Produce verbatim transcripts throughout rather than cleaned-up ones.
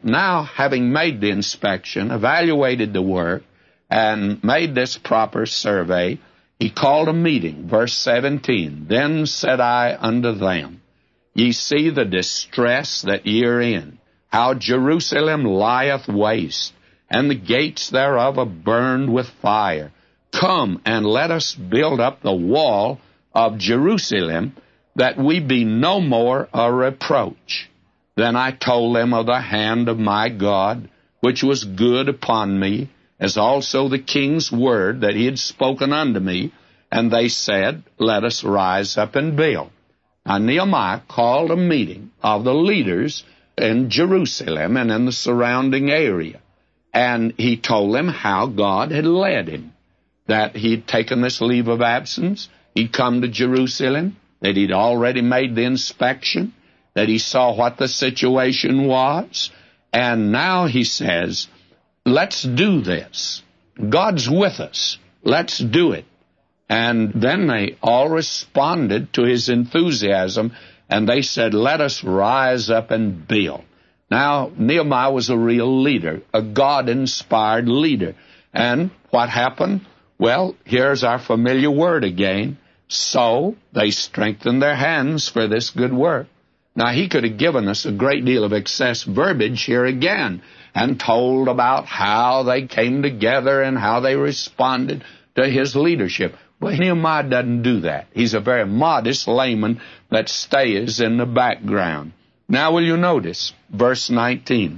Now, having made the inspection, evaluated the work, and made this proper survey, he called a meeting. Verse seventeen, Then said I unto them, Ye see the distress that ye are in, how Jerusalem lieth waste, and the gates thereof are burned with fire. Come, and let us build up the wall of Jerusalem, that we be no more a reproach. Then I told them of the hand of my God, which was good upon me, as also the king's word that he had spoken unto me. And they said, Let us rise up and build. Now Nehemiah called a meeting of the leaders in Jerusalem and in the surrounding area. And he told them how God had led him, that he'd taken this leave of absence, he'd come to Jerusalem, that he'd already made the inspection, that he saw what the situation was, and now he says, let's do this. God's with us. Let's do it. And then they all responded to his enthusiasm, and they said, let us rise up and build. Now, Nehemiah was a real leader, a God-inspired leader. And what happened? Well, here's our familiar word again. So they strengthened their hands for this good work. Now, he could have given us a great deal of excess verbiage here again and told about how they came together and how they responded to his leadership. But Nehemiah doesn't do that. He's a very modest layman that stays in the background. Now, will you notice verse nineteen?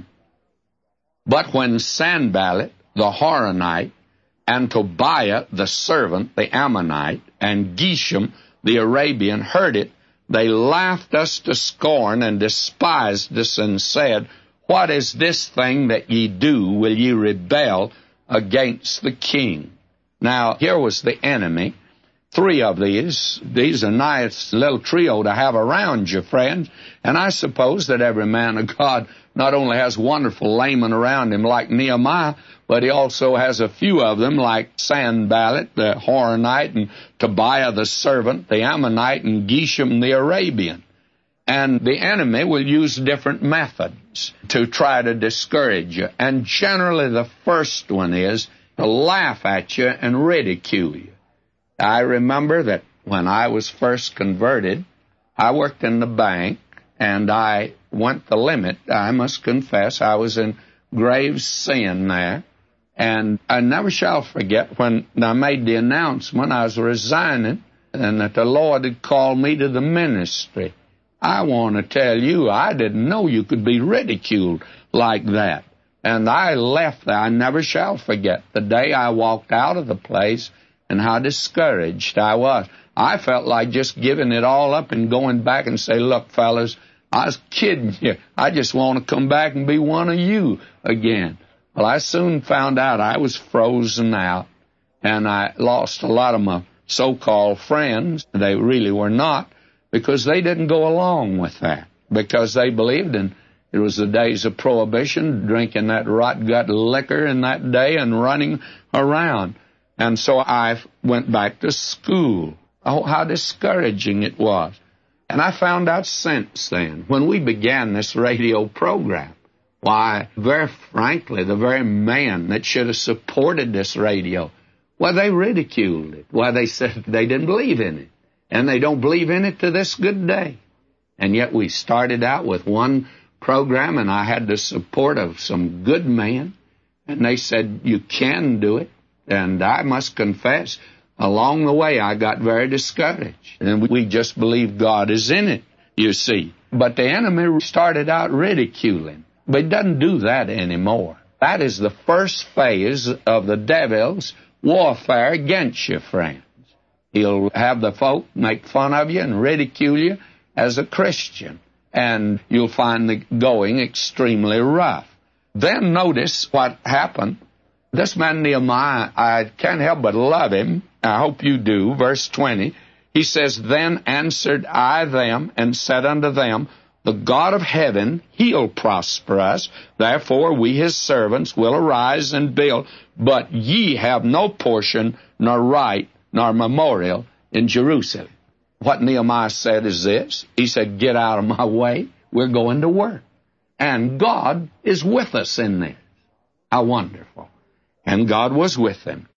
But when Sanballat the Horonite and Tobiah the servant, the Ammonite, and Geshem the Arabian heard it, they laughed us to scorn and despised us and said, What is this thing that ye do? Will ye rebel against the king? Now, here was the enemy. Three of these. These are a nice little trio to have around you, friends. And I suppose that every man of God not only has wonderful laymen around him like Nehemiah, but he also has a few of them like Sanballat, the Horonite, and Tobiah the servant, the Ammonite, and Geshem the Arabian. And the enemy will use different methods to try to discourage you. And generally the first one is to laugh at you and ridicule you. I remember that when I was first converted, I worked in the bank, and I went the limit. I must confess, I was in grave sin there. And I never shall forget when I made the announcement I was resigning and that the Lord had called me to the ministry. I want to tell you, I didn't know you could be ridiculed like that. And I left there. I never shall forget the day I walked out of the place and how discouraged I was. I felt like just giving it all up and going back and say, look, fellas, I was kidding you. I just want to come back and be one of you again. Well, I soon found out I was frozen out, and I lost a lot of my so-called friends. They really were not, because they didn't go along with that, because they believed in it was the days of prohibition, drinking that rot-gut liquor in that day and running around. And so I went back to school. Oh, how discouraging it was. And I found out since then, when we began this radio program, why, very frankly, the very men that should have supported this radio, well, they ridiculed it. Why, they said they didn't believe in it. And they don't believe in it to this good day. And yet we started out with one program, and I had the support of some good men. And they said, you can do it. And I must confess, along the way, I got very discouraged. And we just believe God is in it, you see. But the enemy started out ridiculing. But he doesn't do that anymore. That is the first phase of the devil's warfare against you, friends. He'll have the folk make fun of you and ridicule you as a Christian. And you'll find the going extremely rough. Then notice what happened. This man Nehemiah, I can't help but love him. I hope you do. Verse twenty, he says, Then answered I them and said unto them, The God of heaven, he'll prosper us. Therefore we his servants will arise and build. But ye have no portion, nor right, nor memorial in Jerusalem. What Nehemiah said is this. He said, get out of my way. We're going to work. And God is with us in this. How wonderful. And God was with them.